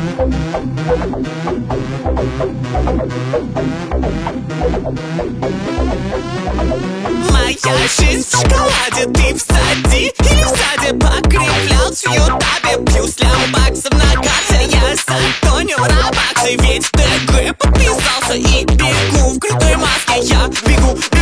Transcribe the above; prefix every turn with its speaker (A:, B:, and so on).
A: Моя жизнь в шоколаде, ты в саде или в саде покривлялся в ютабе. Плюс лямбаксов на карте, я затонил рабаксы. Ведь в ТГ подписался и бегу в крутой маске. Я бегу